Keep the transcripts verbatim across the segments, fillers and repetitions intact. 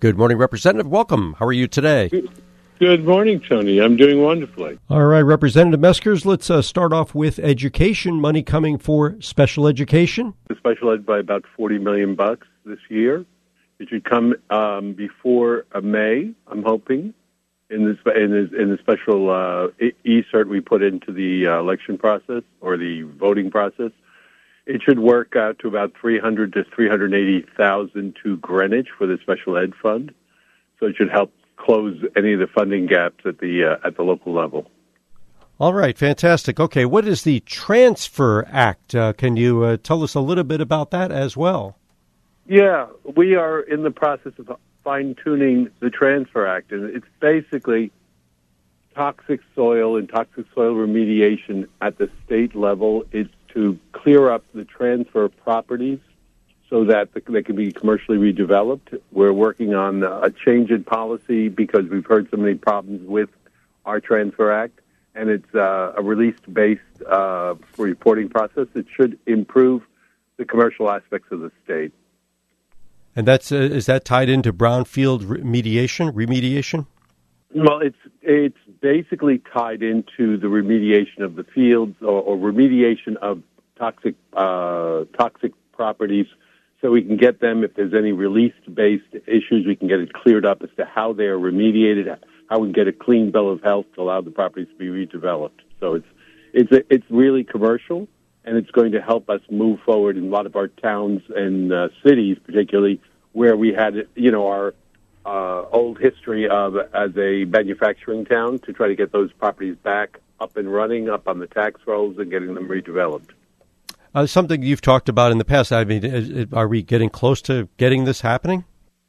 Good morning, Representative. Welcome. How are you today? Good morning, Tony. I'm doing wonderfully. All right, Representative Meskers, let's uh, start off with education. Money coming for special education. The special ed by about forty million bucks this year. It should come um, before uh, May, I'm hoping, in this in, this, in the special uh, e-cert we put into the uh, election process or the voting process. It should work out to about three hundred to three hundred eighty thousand to Greenwich for the special ed fund. So it should help close any of the funding gaps at the uh, at the local level. All right, fantastic. Okay, what is the Transfer Act? Uh, can you uh, tell us a little bit about that as well? Yeah, we are in the process of fine-tuning the Transfer Act, and it's basically toxic soil and toxic soil remediation at the state level. It's to clear up the transfer properties so that they can be commercially redeveloped. We're working on a change in policy because we've heard so many problems with our Transfer Act, and it's uh, a release-based uh, reporting process. It should improve the commercial aspects of the state. And that's uh, is that tied into brownfield remediation? Remediation? Well, it's it's basically tied into the remediation of the fields or, or remediation of toxic uh, toxic properties, so we can get them. If there's any release-based issues, we can get it cleared up as to how they are remediated, how we can get a clean bill of health to allow the properties to be redeveloped. So it's it's a, it's really commercial, and it's going to help us move forward in a lot of our towns and uh, cities, particularly where we had you know our Uh, old history of as a manufacturing town, to try to get those properties back up and running, up on the tax rolls, and getting them redeveloped. Uh, something you've talked about in the past. I mean, is, are we getting close to getting this happening?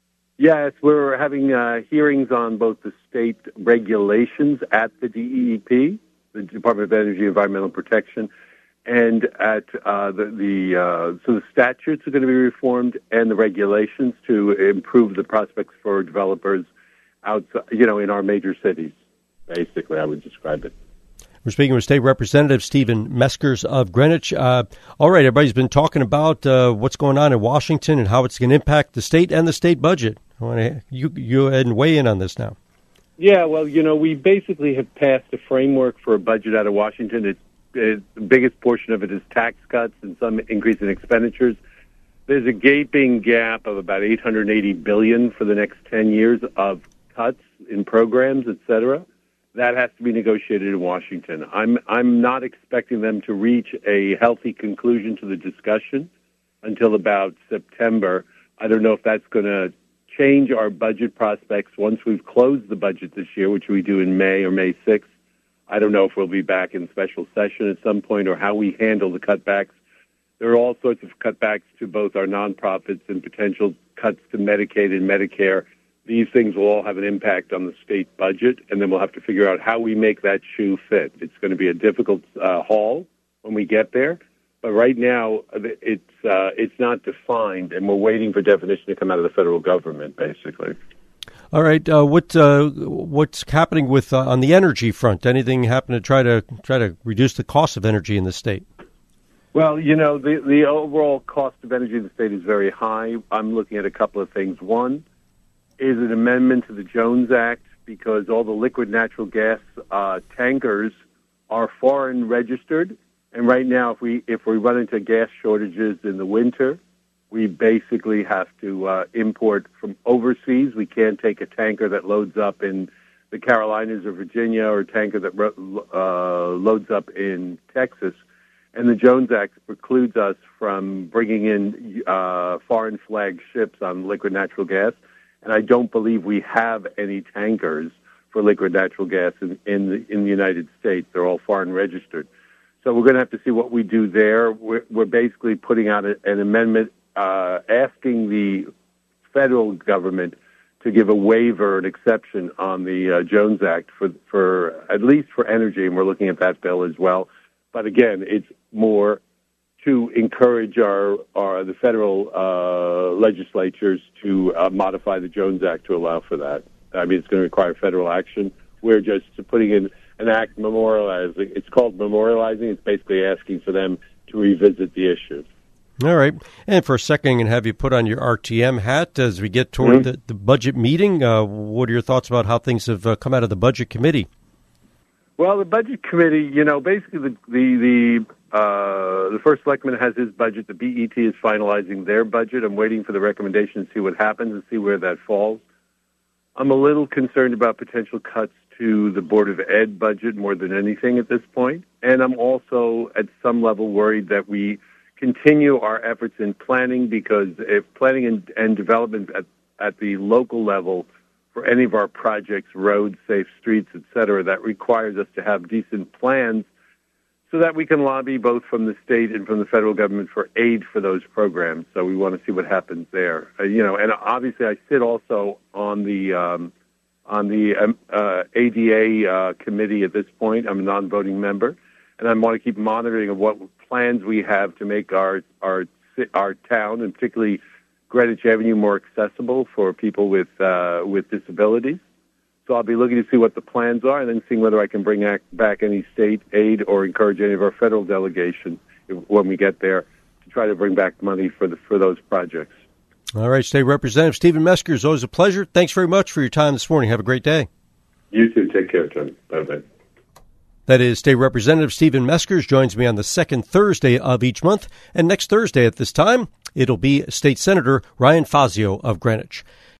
Yes, we're having uh, hearings on both the state regulations at the D E E P, the Department of Energy and Environmental Protection, and at uh, the, the uh, so the statutes are going to be reformed and the regulations to improve the prospects for developers outside, you know, in our major cities. Basically, I would describe it. We're speaking with State Representative Stephen Meskers of Greenwich. Uh, all right, everybody's been talking about uh, what's going on in Washington and how it's going to impact the state and the state budget. I want to, you you go ahead and weigh in on this now. Yeah, well, you know, we basically have passed a framework for a budget out of Washington. It's It, the biggest portion of it is tax cuts and some increase in expenditures. There's a gaping gap of about eight hundred eighty billion dollars for the next ten years of cuts in programs, et cetera. That has to be negotiated in Washington. I'm I'm not expecting them to reach a healthy conclusion to the discussion until about September. I don't know if that's going to change our budget prospects once we've closed the budget this year, which we do in May or May sixth. I don't know if we'll be back in special session at some point or how we handle the cutbacks. There are all sorts of cutbacks to both our nonprofits and potential cuts to Medicaid and Medicare. These things will all have an impact on the state budget, and then we'll have to figure out how we make that shoe fit. It's going to be a difficult uh, haul when we get there, but right now it's uh, it's not defined, and we're waiting for definition to come out of the federal government, basically. All right, uh, what uh, what's happening with uh, on the energy front? Anything happen to try to try to reduce the cost of energy in the state? Well, you know, the the overall cost of energy in the state is very high. I'm looking at a couple of things. One is an amendment to the Jones Act, because all the liquid natural gas uh, tankers are foreign registered, and right now, if we if we run into gas shortages in the winter, we basically have to uh, import from overseas. We can't take a tanker that loads up in the Carolinas or Virginia, or a tanker that uh, loads up in Texas. And the Jones Act precludes us from bringing in uh, foreign flag ships on liquid natural gas. And I don't believe we have any tankers for liquid natural gas in, in, the, in the United States. They're all foreign registered. So we're going to have to see what we do there. We're, we're basically putting out a, an amendment Uh, asking the federal government to give a waiver, an exception on the uh, Jones Act for, for at least for energy, and we're looking at that bill as well. But again, it's more to encourage our, our the federal uh, legislatures to uh, modify the Jones Act to allow for that. I mean, it's going to require federal action. We're just putting in an act memorializing. It's called memorializing. It's basically asking for them to revisit the issue. All right. And for a second, I'm going to have you put on your R T M hat as we get toward mm-hmm. the, the budget meeting. Uh, what are your thoughts about how things have uh, come out of the budget committee? Well, the budget committee, you know, basically the the the, uh, the first selectman has his budget. The B E T is finalizing their budget. I'm waiting for the recommendation to see what happens and see where that falls. I'm a little concerned about potential cuts to the Board of Ed budget more than anything at this point. And I'm also at some level worried that we continue our efforts in planning, because if planning and, and development at, at the local level for any of our projects, roads, safe streets, et cetera, that requires us to have decent plans so that we can lobby both from the state and from the federal government for aid for those programs. So we want to see what happens there. Uh, you know, and obviously I sit also on the um, on the um, uh, A D A uh, committee at this point. I'm a non-voting member, and I want to keep monitoring of what plans we have to make our our our town, and particularly Greenwich Avenue, more accessible for people with uh, with disabilities. So I'll be looking to see what the plans are, and then seeing whether I can bring back any state aid or encourage any of our federal delegation when we get there to try to bring back money for the for those projects. All right, State Representative Stephen Metzger, always a pleasure. Thanks very much for your time this morning. Have a great day. You too. Take care, Tom. Bye-bye. That is State Representative Stephen Metzger, joins me on the second Thursday of each month. And next Thursday at this time, it'll be State Senator Ryan Fazio of Greenwich.